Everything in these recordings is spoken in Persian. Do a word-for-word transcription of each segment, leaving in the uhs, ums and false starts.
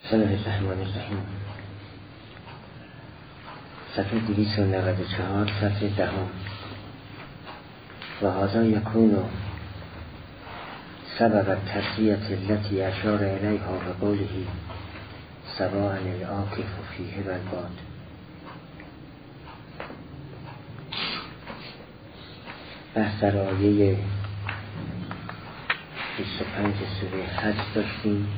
بسم الله الرحمن الرحیم. صفحه دویست و نود و چهار، صفحه دهم. و هذا یکون سبب التسلیة التي اشار الیها بقوله سواء العاکف فیه و الباد. بحث در آیه بیست و پنج سوره حج داشتیم.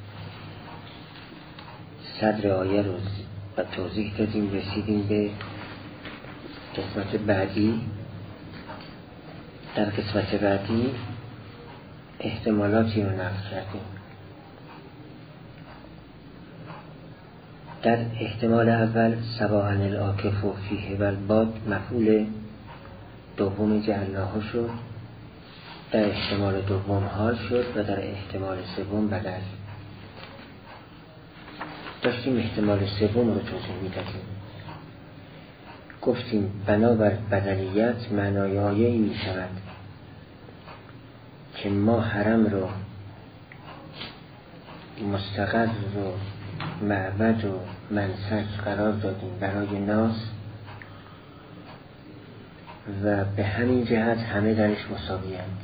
صدر آیه رو و توضیح دادیم، رسیدیم به قسمت بعدی. در قسمت بعدی احتمالاتی رو نقل کردیم. در احتمال اول سواء العاکف فیه و الباد مفعول دوم جعلناه شد، در احتمال دوم حال شد و در احتمال سوم بدل. داشتیم احتمال سوم رو توضیح میدادیم. گفتیم بنابر بدلیت معنای آیه می شود که ما حرم رو مستقر و معبد و منسک قرار دادیم برای ناس و به همین جهت همه درش مساوی‌اند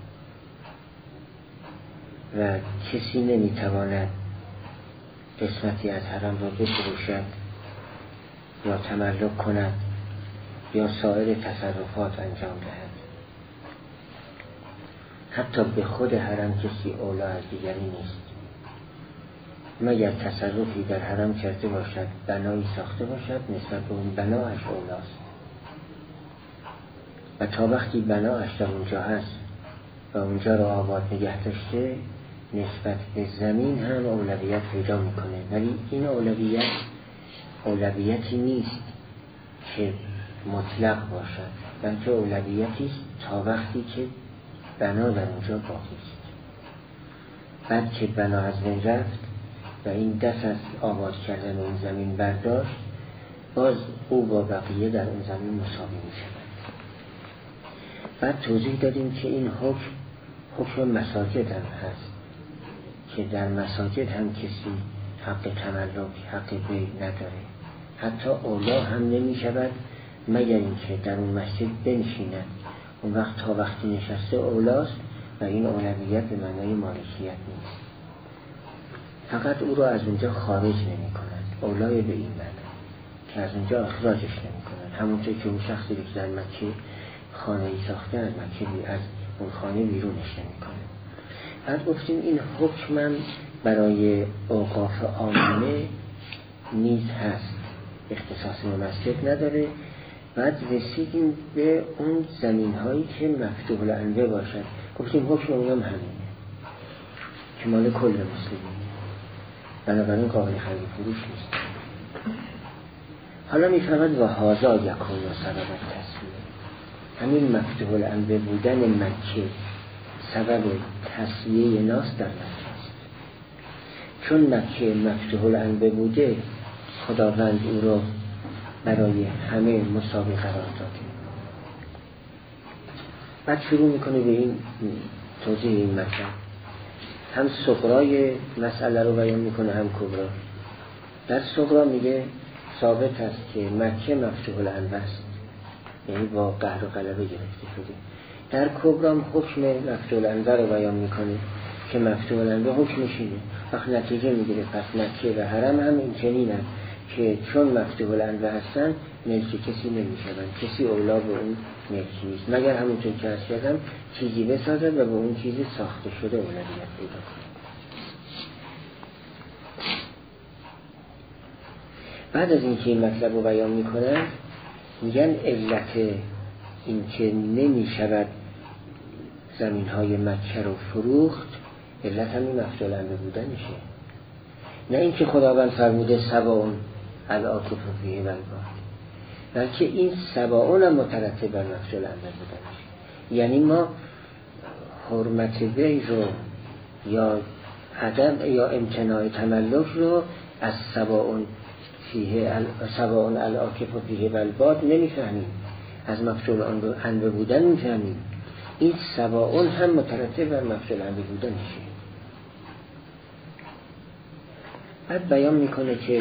و کسی نمیتواند قسمتی از حرم را بفروشد یا تملک کند یا سایر تصرفات انجام دهد. حتی به خود حرم کسی اولا از دیگری نیست، مگر تصرفی در حرم کرده باشد، بنایی ساخته باشد، نسبت به اون بناش اولاست و تا وقتی بناش در اونجا هست و اونجا را آباد نگه داشته، نسبت به زمین هم اولویت پیدا میکنه. ولی این اولویت اولویتی نیست که مطلق باشد، بلکه اولویتی است تا وقتی که بنا در اونجا باقی است. بعد که بنا از بین رفت و این دست از آباد کردن اون زمین برداشت، باز او با بقیه در اون زمین مساوی می شود. بعد توضیح دادیم که این حکم حکم مساجد هم هست که در مساجد هم کسی حق تملک، حق بیع نداره. حتی اولا هم نمی شود مگر اینکه در اون مسجد بنشیند. اون وقت تا وقتی نشسته اولاست و این اولویت به معنای مالکیت نیست. فقط او را از اونجا خارج نمی کنند، اولای به این معنی که از اونجا اخراجش نمی کنند. همونطور که اون شخصی که در مکه خانه ای ساخته از مکه از اون خانه بیرونش نمی کنند. بعد گفتیم این حکمم برای اوقاف عامه نیز هست، اختصاص به مسجد نداره. بعد رسیدیم به اون زمین هایی که مفتوح الانوه باشد. گفتیم حکم اونم همینه که مال کل مسلمین، بنابراین قابل خرید فروش نیست. حالا میفهمد و هازا یکون و سبب تصویه، همین مفتوح الانوه بودن مکه سبب تصویه ناس در مکه است. چون مکه مفتوح الانوه بوده، خداوند او را برای همه مساوی قرار داده. بعد شروع میکنه به این توضیح این مطلب. هم صغرای مسئله رو بیان میکنه هم کبرا. در صغرا میگه ثابت است که مکه مفتوح الانوه است، یعنی با قهر و غلبه گرفته شده. در کبرام حکم مفتوح الانوه رو بیان میکنه که مفتوح الانوه حکمش اینه. وقت نتیجه میگیره پس مکه و حرم هم این چنینن که چون مفتوح الانوه هستن ملک کسی نمیشوند، کسی اولا به اون ملکی نیست مگر همونطور که از کردم چیزی بسازد و به اون چیزی ساخته شده اولویت پیدا کنه. بعد از اینکه این مطلب رو بیان میکنن میگن علت اینکه نمیشود زمین های مکه رو فروخت، علت همین مفتوح الانوه بودنشه، نه اینکه خداوند فرموده سواء العاکف فیه و الباد، بلکه این سواء هم مترتب بر مفتوح الانوه بودنش. یعنی ما حرمت بیع رو یا عدم یا امتناع تملک رو از سواء فیه سواء العاکف فیه و الباد نمیفهمیم، از مفتوح الانوه بودن میفهمیم. این سواء هم مترتب بر مفتوح الانوه بودنشه. بعد بیان میکنه که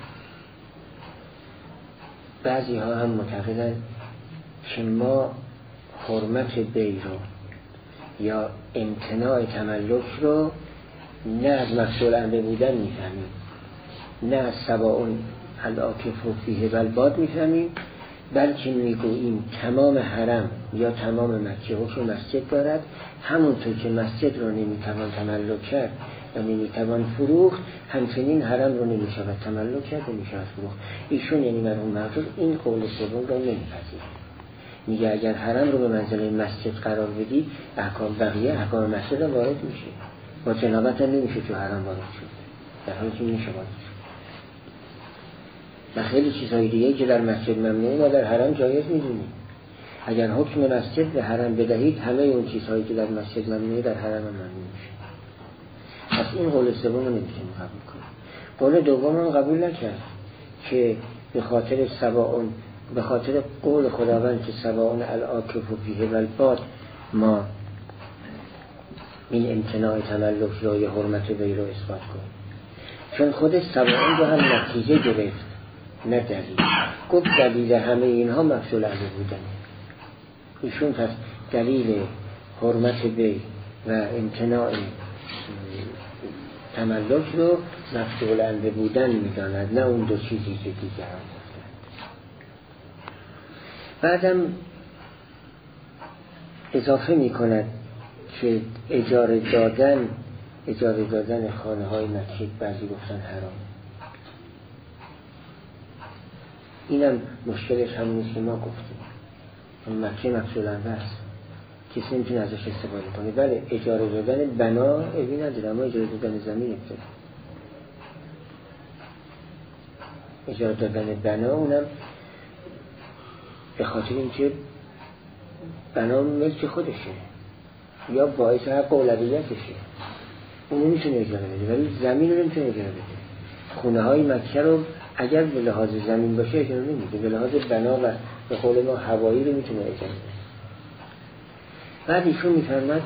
بعضی ها هم معتقدن که ما حرمت بی رو یا امتناع تملک رو نه از مفعول امر بودن میفهمیم، نه از سواء العاکف فیه والباد میفهمیم، بلکه میگوییم تمام حرم یا تمام مکه حکم مسجد دارد، همونطور که مسجد رو نمیتوان تملک کرد و نمیتوان فروخت، همچنین حرم رو نمیشود تملک کرد و نمیشود فروخت. ایشون یعنی مرحوم معتوق این قول سوم رو نمیپذیره، میگه اگر حرم رو به منزله مسجد قرار بدید احکام بقیه احکام مسجد هم وارد میشه، با جنابت هم نمیشه تو حرم وارد شد، در حالی که میشه وارد شد. و خیلی چیزهای دیگه که در مسجد ممنوعه ما در حرم جایز میدونیم. اگر حکم مسجد به حرم بدهید همه اون چیزهایی که در مسجد ممنوعه در حرم هم ممنوع میشه. پس این قول سوم رو نمیتونیم قبول کنیم. قول دوم هم قبول نکرد که به خاطر سواء به خاطر قول خداوند که سواء العاکف فیه والباد ما این امتناع تملک رو یا حرمت وی رو اثبات کنیم، چون خود سواء رو هم نتیجه گرفت نه دلیل. گفت دلیل همه اینها مفعول امر بودنه. ایشون پس دلیل حرمت وی و امتناع تملک رو مفعول امر بودن میداند، نه اون دو چیزی که دیگران گفتند. بعدم اضافه میکند که اجاره دادن اجاره دادن خانه های مکه بعضی گفتن حرام. اینم مشکلش همون نیست که ما گفتیم، مکه مفعول امر است، کسی نمیتونه ازش استفاده کنه. بله اجاره دادن بنا ابی نداره، اما اجاره دادن زمین ابتدا اجاره دادن بنا اونم به خاطر اینکه بنا ملک خودشه یا باعث حق اولویتشه، اون نمیتونه اجاره بده، ولی زمین رو نمیتونه اجاره بده. خونه های مکه رو اگر به لحاظ زمین باشه اجاره نمیده، به لحاظ بنا و به قول ما هوایی رو میتونه اجاره بده. بعد ایشون میفرماد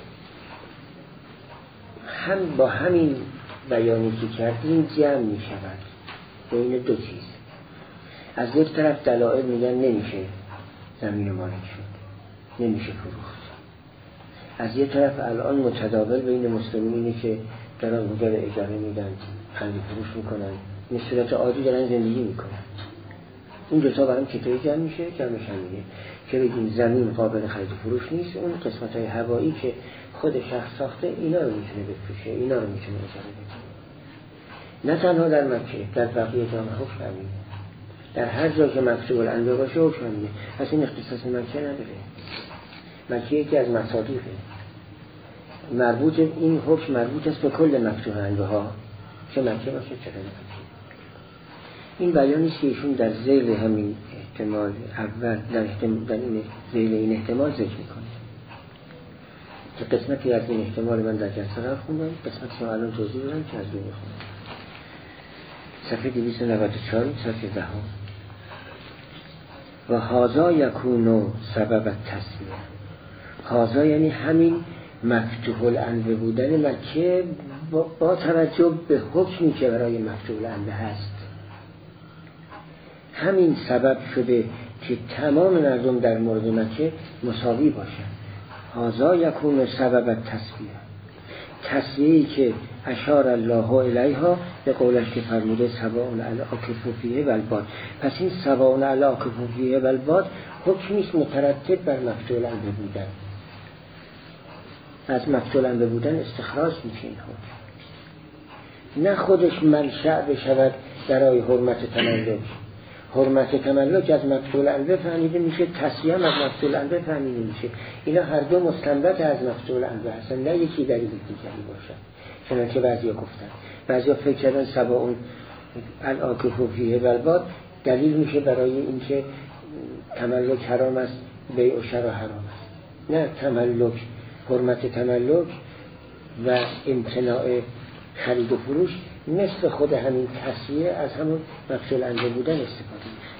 هم با همین بیانی که کردیم جمع میشود بین دو چیز. از یک طرف دلائل میگن نمیشه زمین مالک شد، نمیشه فروخت. از یک طرف الان متداول بین مسلمین اینه که دارن حجر اجاره میدن، خرید فروش میکنن، به صورت عادی دارن زندگی میکنن. این دوتا با هم چطوری جمع میشه؟ جمعش هم میگه که بگیم زمین قابل خرید فروش نیست، اون قسمت های هوایی که خود شخص ساخته اینا رو میتونه بفروشه، اینا رو میتونه اجاره بده. نه تنها در مکه، در بقیه جامعه حکم همینه. در هر جا که مفعول امر باشه حکم همینه. پس این اختصاص مکه نداره. مکه یکی از مصادیقه. مربوط این حکم مربوط است به کل مفتوح انواع، چه مکه باشه چه غیر مکه. این بیانی است که ایشون در ذیل همین احتمال اول در, احتمال در این ذیل این احتمال ذکر میکنه که قسمتی از این احتمال من در جلسه قبل خوندم، قسمتی رو الان توضیح دادم که از روی میخونم. صفحه دویست و نود و چهار صفحه ده و هازا یکونو سبب التسمیه. هازا یعنی همین مفتوح الانوه بودن مکه با, با توجه به حکمی که برای مفتوح الانوه هست، همین سبب شده که تمام مردم در مورد مکه مساوی باشند. هازا یکون سبب التسویه، تسویه‌ای که اشار الله الیها به قولش که فرموده سواء العاکف فیه والباد. پس این سواء العاکف فیه والباد حکمی است مترتب بر مفتوح الانوه بودن. از مفتوح الانوه بودن استخراج میشه این حکم، نه خودش منشأ بشود برای حرمت تملک. حرمت تملک از مفتوح الانوه فهمیده میشه، تسویه از مفتوح الانوه فهمیده میشه. اینا هر دو مستنبط از مفتوح الانوه هستن، نه یکی دلیل دیگری باشد. چنانچه بعضیا گفتن، بعضیا فکر کردن سواء العاکف فیه والباد دلیل میشه برای اینکه تملک حرام است، بیع و شرا حرام است. نه، تملک، حرمت تملک و امتناع خرید و فروش مثل خود همین تسویه از همون مفتوح الانوه بودن استفاده میشه.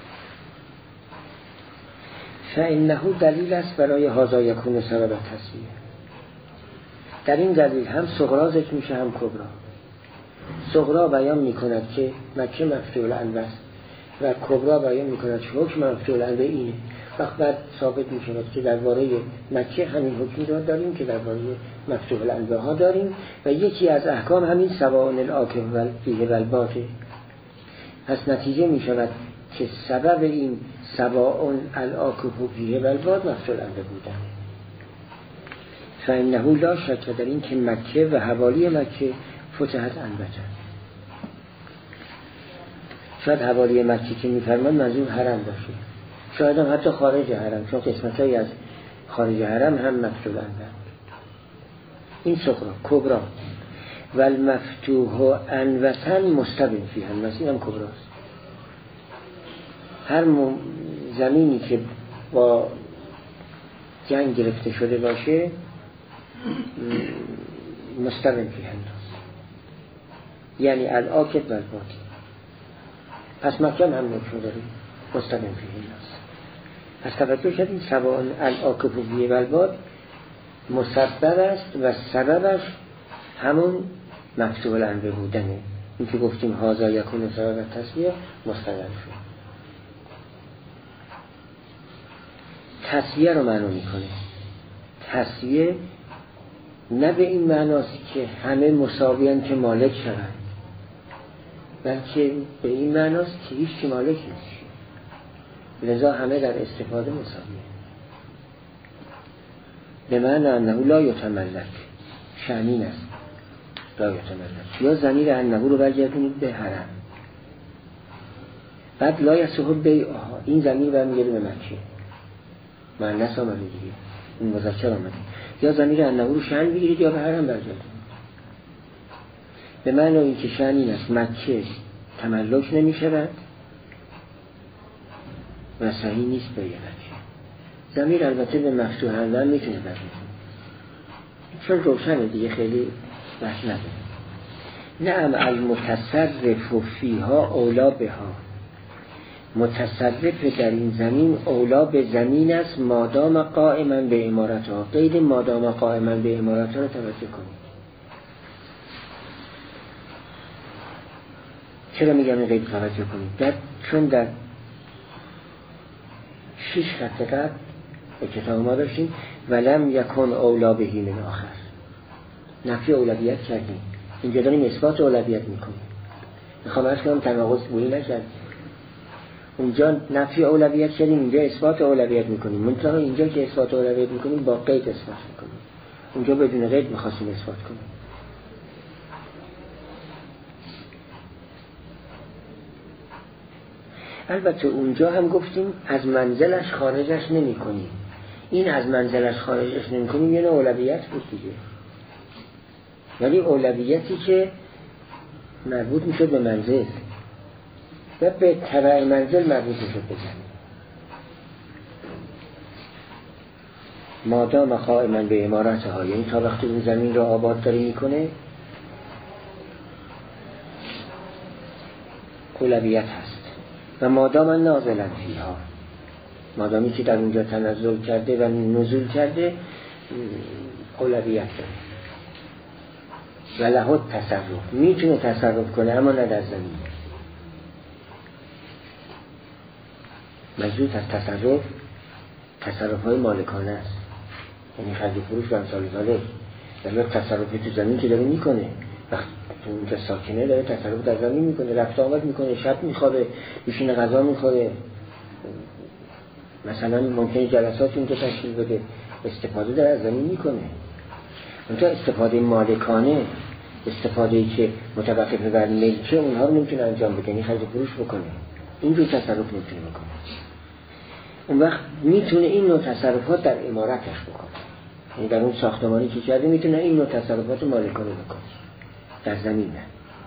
فانه دلیل است برای هذا یکون سبب تسویه. در این دلیل هم صغرا ذکر میشه هم کبرا. صغرا بیان میکند که مکه مفتوح العنبه است و کبرا بیان میکند که حکم مفتوح العنبه اینه. وقت بعد ثابت میشود که درباره مکه همین حکمی را داریم که درباره مفتوح العنبه ها داریم و یکی از احکام همین سواء الآکف فیه و الباد. پس نتیجه میشود که سبب این سواء الآکف فیه و الباد مفتوح العنبه بودن. فإنه لا شک در این که مکه و حوالی مکه فتحت عنبتن. شاید حوالی مکه که میفرمان منظور حرم باشه، شاید هم حتی خارج حرم، چون قسمت‌هایی از خارج حرم هم مفتوح العنبه. این صغرا. کبرا و المفتوح عنبتن مستبن فیه الناس، این هم کبراست. هر زمینی که با جنگ گرفته شده باشه مستبن فیه الناس، یعنی الآکف و الباد. پس مکه هم نکشون داریم مستبن فیه الناس. پس توجه شدیم سواء الآکف فیه و الباد مسبب است و سببش همون مفتوح العنبه بودنه. این که گفتیم هذا یکون سبب تسویه مستدل شد. تسویه رو معنی میکنه. تسویه نه به این معناست که همه مساویان که مالک شوند، بلکه به این معناست که هیچ که مالک نیست، لذا همه در استفاده مساویه. به معنی انه لا یتملک، شأنین است لا یتملک. یا ضمیر انه رو برگردونید به حرم، بعد لا یصح بیعها، این ضمیر برمیگرده به مکه، مؤنث آمده دیگه، این مذکر آمده. یا ضمیر انه رو شأن بگیرید یا به حرم برگردونید. به معنی این که شأنین است مکه تملک نمی شود و صحیح نیست به مکه. ضمیر البته به مفتوح العنبه میتونه برگرده، چون روشنه دیگه، خیلی بحث نداره. نعم المتصرف فیها اولا بها، متصرف در این زمین اولا به زمین است مادام قائما به امارتها. قید مادام قائما به امارتها رو توجه کنید. چرا میگم این قید توجه کنید؟ در چون در شش خط قبل به کتاب ما داشتیم ولم یکن اولا بهی من آخر، نفی اولویت کردیم. اینجا داریم اثبات اولویت میکنیم. میخوام ارز کنم تناقض بویی نکردیم. اونجا نفی اولویت کردیم، اینجا اثبات اولویت میکنیم. منطقه اینجا که اثبات اولویت میکنیم با قید اثبات میکنیم، اونجا بدون قید میخواستیم اثبات کنیم. البته اونجا هم گفتیم از منزلش خارجش نمی کنیم. این از منزلش خارجش نمی کنیم یعنی اولویت بود دیگه، یعنی اولویتی که مربوط میشد به منزل و به تبع منزل مربوط میشد به زمین. مادام قائما به امارتها، یعنی تا وقتی اون زمین را آباد داری میکنه اولویت هست. و مادام نازلا فیها، مادامی که در اونجا تنزل کرده و نزول کرده اولویت داره. و لهو تصرف، میتونه تصرف کنه اما نه در زمین. مجرد از تصرف تصرف های مالکانه است، یعنی خرید فروش و امثال ذالک. ولی تصرفی تو زمین که داره میکنه، وقتی تو اونجا ساکنه داره تصرف در زمین میکنه، رفت آمد میکنه، شب میخوابه، میشینه غذا میخوره، مثلا ممکنه جلسات اونجا تشکیل بده، استفاده در از زمین میکنه. اونجا استفاده مالکانه، استفاده‌ای که متوقف بر ملکه، اونها رو نمیتونه انجام بده، یعنی خرید فروش بکنه، اینجور تصرف نمیتونه بکنه. اون وقت میتونه این نوع تصرفات در عمارتش بکنه، یعنی در اون ساختمانی که کرده میتونه این نوع تصرفات مالکانه بکنه، در زمین نه.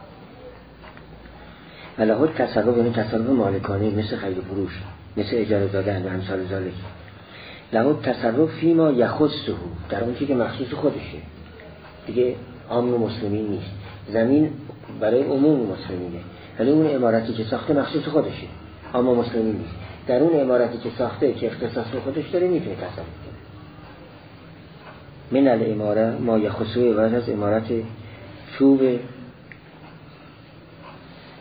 علاوه تصرف یعنی تصرف مالکانه، مثل خرید فروش، مثل اجاره دادن و امثال ذالک. لهو تصرف فیما یخصه، در اون چیزی که مخصوص خودشه دیگه، عام مسلمین نیست. زمین برای عموم مسلمینه، ولی اون عمارتی که ساخته مخصوص خودشه، عام مسلمین نیست. در اون عمارتی که ساخته که اختصاص به خودش داره میتونه تصرف کنه. من العماره ما یخصه، عبارت از عمارت چوب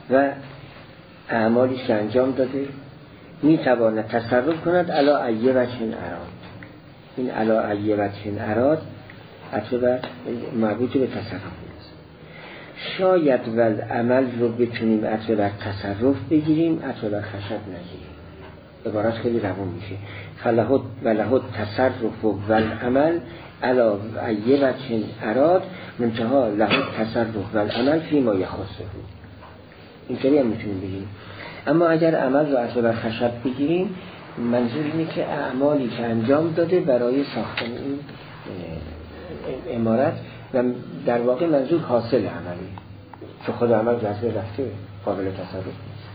و اعمالی که انجام داده میتواند تصرف کند علا ای وجه اراد. این علا ای وجه اراد اطلاع مربوط به تصرف است. شاید ول عمل رو بتونیم اطلاع تصرف بگیریم، اطلاع خشب نگیریم. عبارت خیلی روان میشه. فلهد ولهد تصرف و ول عمل علا ای وجه اراد منتها لهد تصرف ول عمل فی ما یخصه. اینطوری هم میتونیم بگیم. اما اگر عمل رو اطلاع خشب بگیریم، منظور اینه که اعمالی که انجام داده برای ساختن این عمارت و در واقع منظور حاصل عملی، چه خود عمل جزبه رفته قابل تصرف نیست.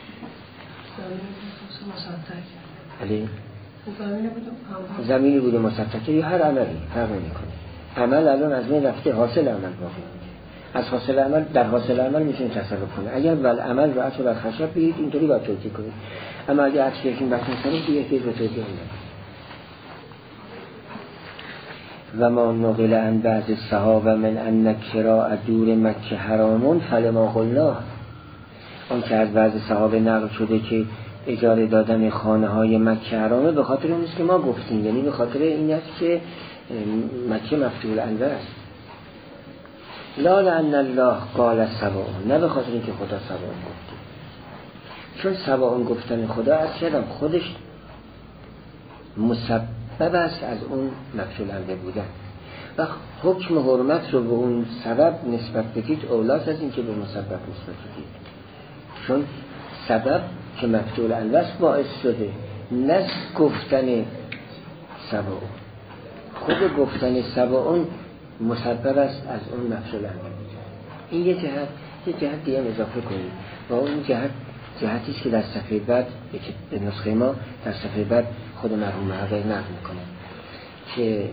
علی زمینی بوده مسطحه یا هر عملی فرق نمی‌کنه. عمل الان از من رفته، حاصل عمل باقی. از حاصل عمل در حاصل عمل میتونه تصرف کنه. اگر ول عمل رو اطلاع خشب بگید اینطوری باید توجیه کنید. اما اگر اطلاع این بحث کنید دیگه چیز رو توجیه نمی‌کنه. و ما نقل عن بعض الصحابه من ان کراء دور مکه حرامون فلما قلنا. اون که از بعض صحابه نقل شده که اجاره دادن خانه های مکه حرامه، به خاطر اون است که ما گفتیم، یعنی به خاطر این است که مکه مفتوح الانظر است. لا لأن الله قال سواء، نه به خاطر اینکه خدا سواء گفته، چون سواء گفتن خدا از کردم خودش مسبب است از اون مفتوح الانظر بودن و حکم حرمت رو به اون سبب نسبت بدید اولاست از اینکه به مسبب نسبت بدید، چون سبب که مفتوح الانظر باعث شده، نه گفتن سواء. خود گفتن سواء مسبب است از اون مفتوح الانظر. این یه جهت، یه جهت دیگه اضافه کنید و اون جهت جهتی است که در صفحه بعد به نسخه ما در صفحه بعد خود مرحوم محقق نقل میکنه که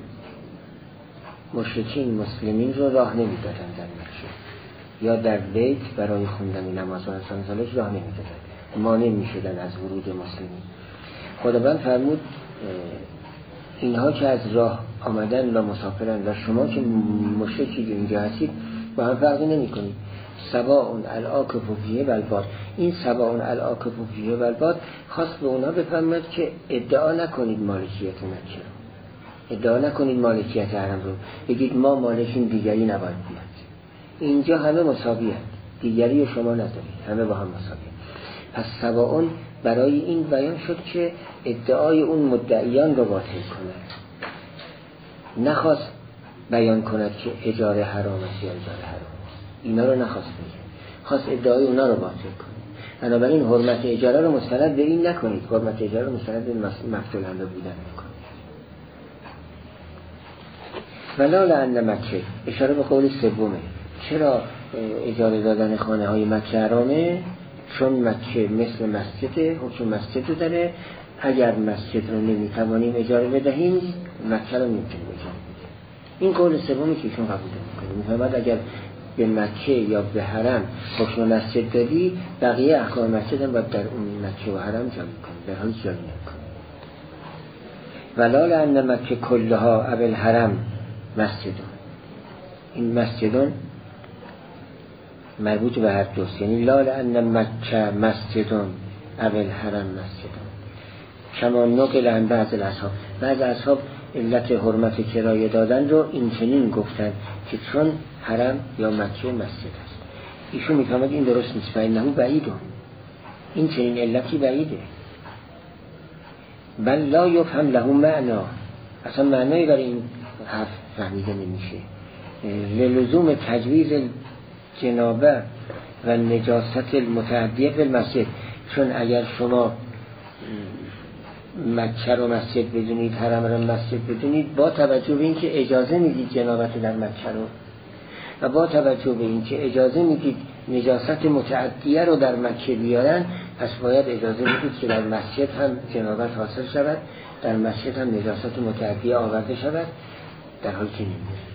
مشرکین مسلمین رو راه نمیدادن در مکه یا در بیت برای خوندن نماز و سالش راه نمیدادن، مانع میشدن از ورود مسلمین. خداوند فرمود اینها که از راه آمدن و مسافرن و شما که مشرکید اینجا هستید با هم فرقی نمی کنید. سواء العاکف فیه و الباد. این سواء العاکف فیه و الباد خاص به اونا بفرماید که ادعا نکنید مالکیت مکه رو، ادعا نکنید مالکیت حرم رو، بگید ما مالکیم دیگری نباید بیاد. اینجا همه مساوی هست، دیگری شما ندارید، همه با هم مساوی. پس سواء برای این بیان شد که ادعای اون مدعیان رو باطل کند، نخواست بیان کند که اجاره حرام است یا اجاره حرام است، اینا رو نخواست بگه، خواست ادعای اونا رو باطل کنه. بنابراین حرمت اجاره رو مستند به این نکنید، حرمت اجاره رو مستند به مفتوح الانظر بودن نکنید. ولا لأن مکه، اشاره به قول سومه. چرا اجاره دادن خانه های مکه حرامه؟ چون مکه مثل مسجد، حکم مسجد رو داره. اگر مسجد رو نمیتوانیم اجاره بدهیم، مکه رو نمیتونیم اجاره بدهیم. این قول سومی که ایشون قبول میکنه، میفهمد اگر به مکه یا به حرم حکم مسجد دادی، بقیه احکام مسجد هم باید در اون مکه و حرم جاری کنیم، در حال جاری نکنیم. ولا لأن مکه کلها اول حرم مسجدون. این مسجدون مربوط به هر دوست، یعنی لا لأن مکه مسجدون اول حرم مسجدون. کما نقل عن بعض الاصحاب. بعض اصحاب علت حرمت کرایه دادن رو این چنین گفتن که چون حرم یا مکه مسجد است. ایشون میفهمد این درست نیست، فإنه بعیده، این چنین علتی بعیده. بل لا یفهم له معنا، اصلا معنایی برای این حرف فهمیده نمیشه. للزوم تجویز جنابه و نجاست المتعدیه به مسجد، چون اگر شما مکه رو مسجد بدونید، حرم رو مسجد بدونید، با توجه به اینکه اجازه میدید جنابت در مکه رو و با توجه به اینکه اجازه میدید نجاست متعدیه رو در مکه بیارن، پس باید اجازه میدید که در مسجد هم جنابت حاصل شود، در مسجد هم نجاست متعدیه آورده شود، در حالی که نمیدید.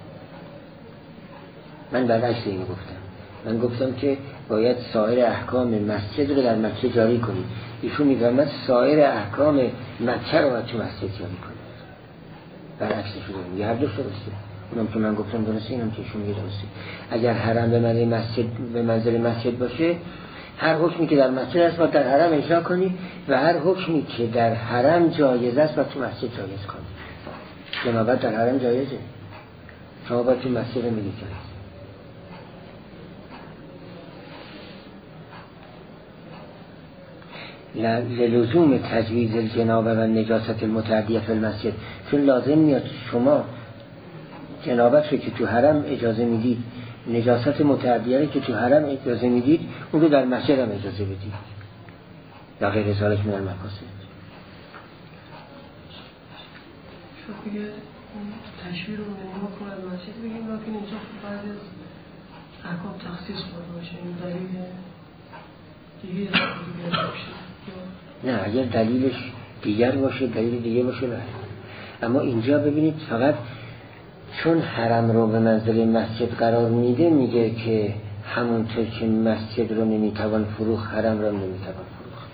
من برعکس اینو گفتم، من گفتم که باید سایر احکام مسجد رو در مکه جاری کنید. ایشون میفهمد سایر احکام مکه رو تو مسجد جاری کنید. برعکسش رو یه هر دو درسته. اونم که من گفتم درسته، اینم که ایشون میگه درسته. اگر حرم به منزل مسجد به منزل مسجد باشه، هر حکمی که در مسجد است باید در حرم اجرا کنی و هر حکمی که در حرم جایز است باید تو مسجد جایز کنی. جنابت در حرم جایزه، شما باید تو مسجد میگی جایز. للزوم تجویز الجنابه و نجاست المتعدیه فی المسجد، چون لازم میاد شما جنابت رو که تو حرم اجازه میدید، نجاست متعدیه رو که تو حرم اجازه میدید، اون رو در مسجد هم اجازه بدید یا غیر ذالک من المفاسد. شما بگه تشویر رو نما کن از مسجد بگیم، لیکن اینجا بعضی از احکام تخصیص خورده باشه، این دلیل دیگه دیگه باشه. نه اگر دلیلش دیگر باشه، دلیل دیگه باشه نه. اما اینجا ببینید فقط چون حرم رو به منزله مسجد قرار میده، میگه که همونطور که مسجد رو نمیتوان فروخت، حرم رو نمیتوان فروخت.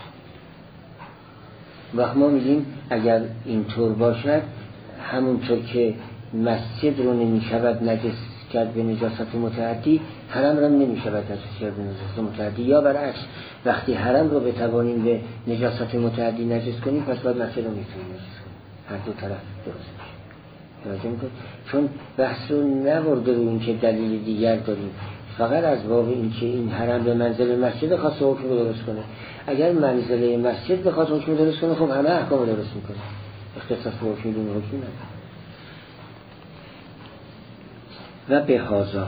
و ما میگیم اگر اینطور باشد، همونطور که مسجد رو نمیشود نجس کرد به نجاست متعدی، حرم رو نمیشود نجس کرد به نجاست متعدی. یا برعکس، وقتی حرم رو بتوانیم به نجاست متعدی نجس کنیم، پس باید مسجد رو میتونیم نجس کنیم. هر دو طرف درست میشه. چون بحث رو نبرده رو این که دلیل دیگر داریم، فقط از باب این که این حرم به منزل مسجد خاص حکم رو درست کنه. اگر منزله مسجد بخواد حکم درست کنه، خب همه احکام رو درست میکنه، اختصاص به حکم دون حکم نداره. و به هازا،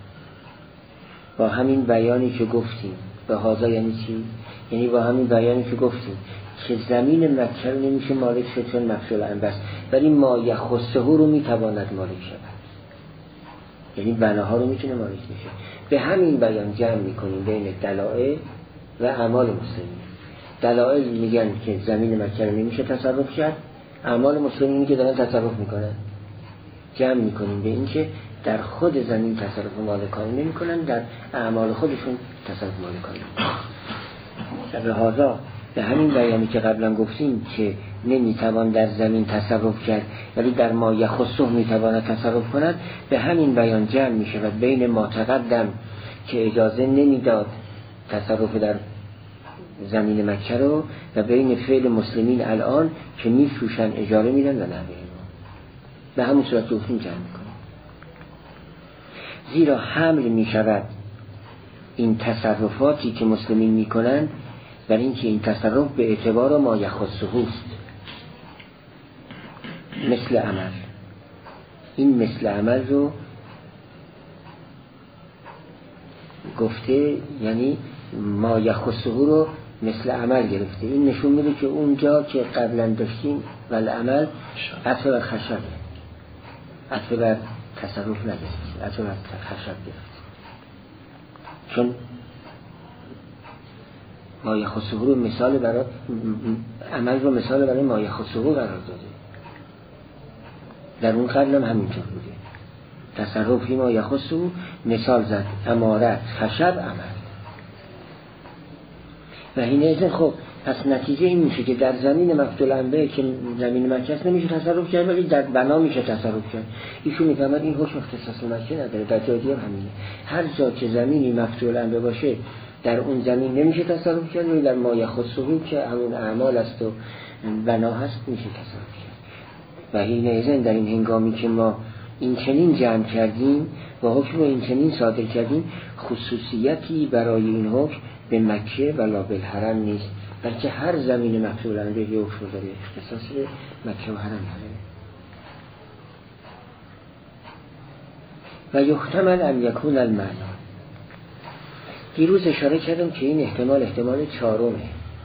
با همین بیانی که گفتیم، به هازا یعنی چی؟ یعنی با همین بیانی که گفتیم که زمین مکه رو نمیشه مالک شد چون مفصول انبس، ولی ما یخصه رو میتواند مالک شود، یعنی بناها رو میتونه مالک بشه. به همین بیان جمع میکنیم بین دلائل و اعمال مسلمین. دلائل میگن که زمین مکه رو نمیشه تصرف کرد، اعمال مسلمینی که دارن تصرف میکنن جمع میکنیم به این که در خود زمین تصرف مالکانه نمی کنن، در اعمال خودشون تصرف مالکانه به هازا. به همین بیانی که قبلا گفتیم که نمیتوان در زمین تصرف کرد ولی در ما یخصه میتواند تصرف کند، به همین بیان جمع میشود بین ما تقدم که اجازه نمیداد تصرف در زمین مکه رو و بین فعل مسلمین الان که میفروشن اجاره میدن و نحوه به همون صورت گفتیم جمع میکنیم. زیرا حمل میشود این تصرفاتی که مسلمین میکنن بر این که این تصرف به اعتبار ما یخصه است، مثل عمل. این مثل عمل رو گفته، یعنی ما یخصه رو مثل عمل گرفته. این نشون میده که اونجا که قبلا داشتیم ول عمل عطف بر خشبه، عطف بر تصرف نگرفت، عطف بر خشب گرفت، چون ما یخصه رو مثال برای عمل رو مثال برای ما یخصه قرار داده. در اون قبل هم همینطور بوده، تصرفی ما یخصه مثال زد، امارت خشب عمل. و این ازن خب پس نتیجه این میشه که در زمین مفتول انبه که زمین مکه است نمیشه تصرف کرد، ولی در بنا میشه تصرف کرد. ایشون میفهمد این حکم اختصاص مکه نداره، در جای دیگه هم همینه. هر جا که زمینی مفتول انبه باشه در اون زمین نمیشه تصرف کرد، ولی در ما یخصه که همون اعمال است و بنا هست میشه تصرف کرد. و این ازن در این هنگامی که ما این چنین جمع کردیم و حکم این چنین صادر کردیم، خصوصیتی برای این حکم به مکه ولا به حرم نیست، بلکه هر زمین مفتول انبه یه حکم داره، اختصاص به مکه و حرم داره. و یحتمل ان یکون المعنی، دیروز اشاره کردم که این احتمال احتمال چهارمه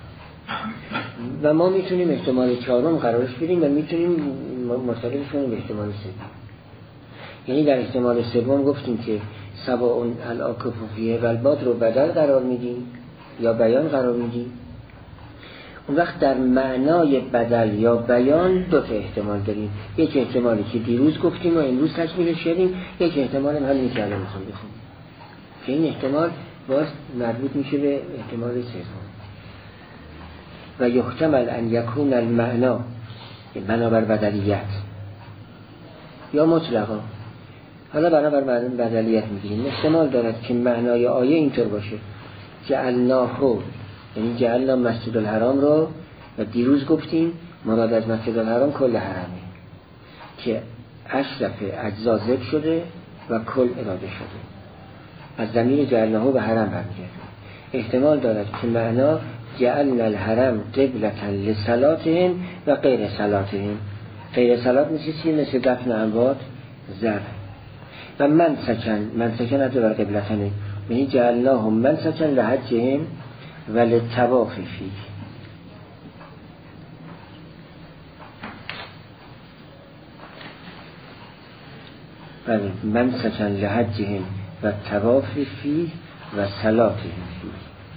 و ما میتونیم احتمال چهارم قرارش بدیم و میتونیم مرتبطش کنیم به احتمال سوم. یعنی در احتمال سوم گفتیم که سواء العاکف فیه و الباد رو بدل قرار میدیم یا بیان قرار میدیم. اون وقت در معنای بدل یا بیان دو تا احتمال داریم، یک احتمالی که دیروز گفتیم و امروز تکمیلش کردیم، یک احتمال هم همین که الان میخوام بخونیم که این احتمال باز مربوط میشه به احتمال سوم. و یحتمل ان یکون المعنا بنابر بدلیت یا مطلقا، حالا بنابر معنی بدلیت میگیریم. احتمال دارد که معنای آیه اینطور باشه جعلناه، یعنی جعلنا مسجد الحرام رو، و دیروز گفتیم مراد از مسجد الحرام کل حرمه که اشرف اجزا ذکر شده و کل اراده شده، از ضمیر جعلناه به حرم برمیگرده. احتمال دارد که معنا جعلنا الحرم قبلة لصلاتهم و غیر صلاتهم. غیر صلات مثل چی؟ مثل دفن اموات، زر. و من سکن، من سکن از بر قبلتنه، یعنی جعلناهم من سکن لحجهم و للطواف فیه. بله، من سکن لحجهم و طواف فیه و صلاتهم فیه.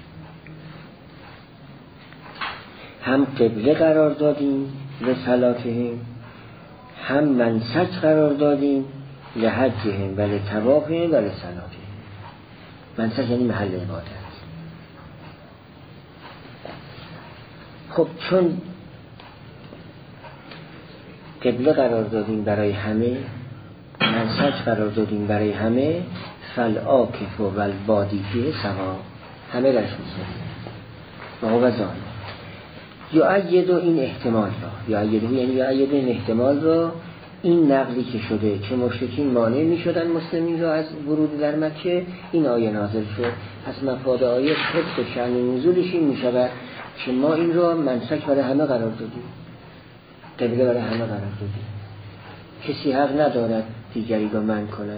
هم قبله قرار دادیم لصلاتهم، هم منسک قرار دادیم لحجهم و لطوافهم و لصلاتهم. منسک یعنی محل عبادت. خب چون قبله قرار دادیم برای همه، منسک قرار دادیم برای همه، فالعاکف و البادی فیه سوا، همه درش می‌ذاریم و هو ظاهر. یا ایدو این احتمال را، یا ایدو یعنی یا ایدو این احتمال را، این نقلی که شده که مشرکین مانع می شدن مسلمین را از ورود در مکه، این آیه نازل شد. پس مفاد آیه طبق شأن نزولش این می شود که ما این را منسک برای همه قرار دادیم، قبله برای همه قرار دادیم. کسی حق ندارد دیگری را منع کند.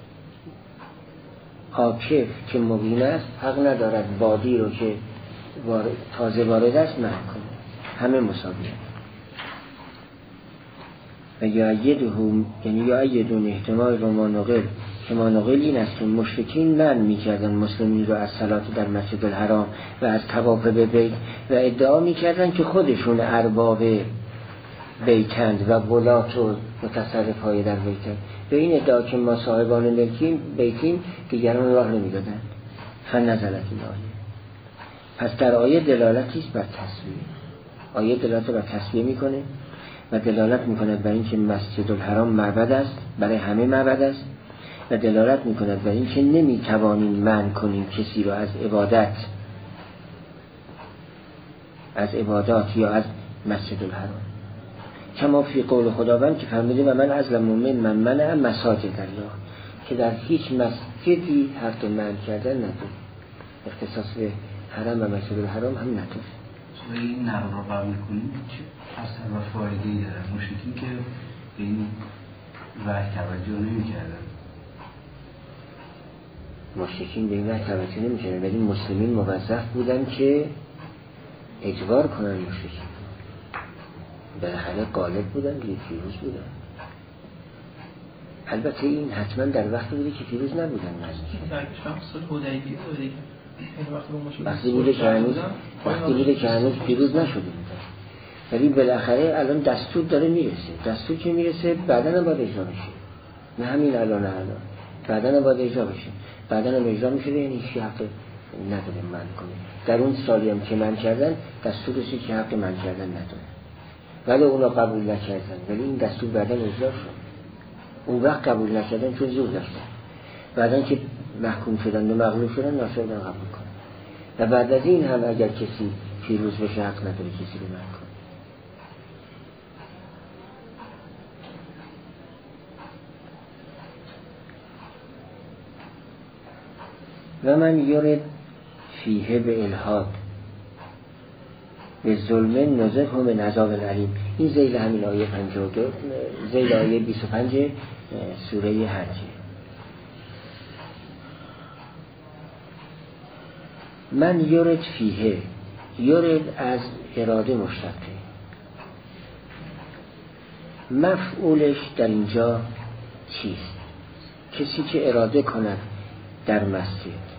عاکف که مبین است حق ندارد بادی رو که تازه وارد است منع کنه. همه مساویه. و یا یدهم یعنی یا یدون احتمال رو ما نقل که ما نقل این است که مشرکین منع می‌کردن مسلمین رو از صلات در مسجد الحرام و از طواف به بیت و ادعا می‌کردن که خودشون ارباب بیتند و ولات و متصرف‌های در بیتند. به این ادعا که ما صاحبان ملکیم بیتیم دیگران راه نمی‌دادند. فنزلت این آیه. پس در آیه دلالتی است بر تسویه. آیه دلالت بر تسویه میکنه و دلالت میکنه بر اینکه مسجد الحرام معبد است، برای همه معبد است، و دلالت میکنه بر اینکه نمیتوانیم منع کنیم کسی رو از عبادت، از عبادات یا از مسجد الحرام. کما فی قول خداوند که فرموده و من ازلم من من منع مساجد الله، که در هیچ مسجدی حق منع کردن نداره، اختصاص به حرم و مسجد الحرام هم نداره. و این نقل رو قبول کنیم چه اثر و فایده‌ای داره؟ مشرکین که به این وحی توجه نمی‌کردن. مشرکین به این وحی توجه نمی‌کردن، ولی مسلمین موظف بودن که اجبار کنن مشرکین. بالاخره غالب بودن، پیروز بودن. البته این حتما در وقتی بوده که پیروز نبودن. در صلح حدیبیه بوده. وقتی بوده که هنوز وقتی بوده که هنوز پیروز نشده بوده، ولی بالاخره الان دستور داره میرسه. دستور که میرسه بعداً هم باید اجرا بشه، نه همین الان الان بعداً هم باید اجرا بشه. بعداً هم اجرا میشه، یعنی هیچ حق نداره من کنه. در اون سالی هم که من کردن دستور رسید که حق من کردن نداره، ولی اونا قبول نکردن، ولی این دستور بعداً اجرا شد. اون وقت قبول نکردن چون زور داشتن، بعداً که محکوم شدن و مغلوب شدن ناشدن قبول کنن. و بعد از این هم اگر کسی پیروز بشه حق نداره کسی رو منع کنه. و من یورد فیه به الحاد به ظلم نزه هم عذاب العلیم. این ذیل همین آیه پنجاه و دو، ذیل آیه بیست و پنج سوره حج. من یورد فیه، یورد از اراده مشتقه، مفعولش در اینجا چیست؟ کسی که اراده کند در مسجد،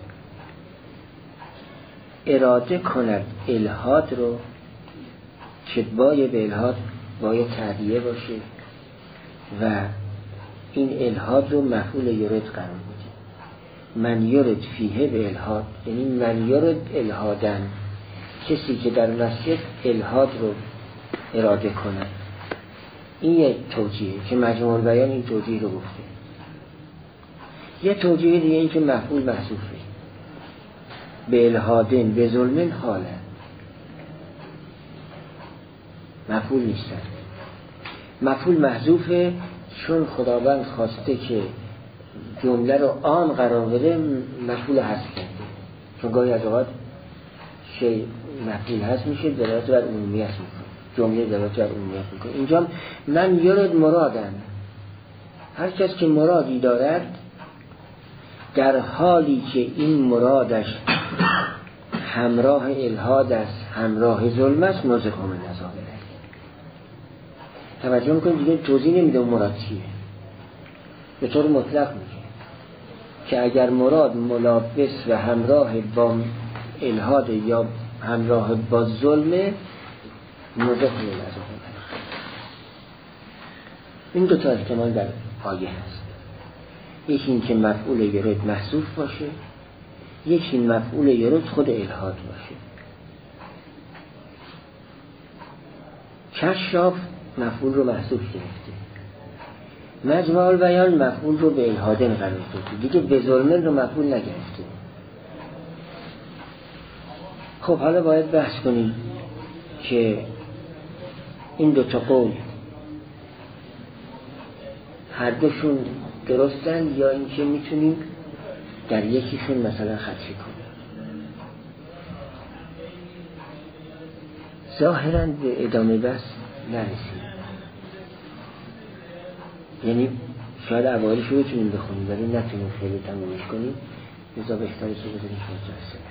اراده کند الحاد رو، که باید به الحاد باید تعدیه باشه و این الحاد رو مفعول یورد قرار بده. من یورد فیه به الحاد یعنی من یورد الحادن، کسی که در مسجد الحاد رو اراده کند. این یک توجیه که مجموع البیان این توجیه رو گفته. یه توجیه دیگه این که مفعول محذوفه، به الهادن به ظلمن حاله، مفعول نیستن. مفعول محذوفه چون خداوند خواسته که جمله رو عام قرار بده، مفعول حذف کرده. چون گاهی از اوقات شی مفعول حذف میشه دلالت بر عمومیت میکنه، جمله دلالت بر عمومیت میکنه. اینجا من یارد مرادم، هر کس که مرادی دارد در حالی که این مرادش همراه الحاد است، همراه ظلم است، نزغ من عذاب الهی. توجه میکنید دیگه توضیح نمیده مراد چیه، به طور مطلق میگه که اگر مراد ملابس و همراه با الحاد یا همراه با ظلم، نزغ من عذاب الهی. این دو تا احتمال در آیه هست، یکی این که مفعول یرد محذوف باشه، یکی مفعول یرد خود الحاد باشه. کشاف مفعول رو محذوف گرفته، مجمع البیان مفعول رو به الحادن قرار داده، دیگه به ظلمن رو مفعول نگرفته. خب حالا باید بحث کنیم که این دو تا قول هر دوشون درستن یا اینکه میتونیم در یکیشون مثلا خطی کنیم. ظاهراً به ادامه بحث نرسیم، یعنی شاید اوایلش رو بتونیم بخونیم ولی نتونیم خیلی تمومش کنیم، لذا بهتره که بذاریم شما جلسه.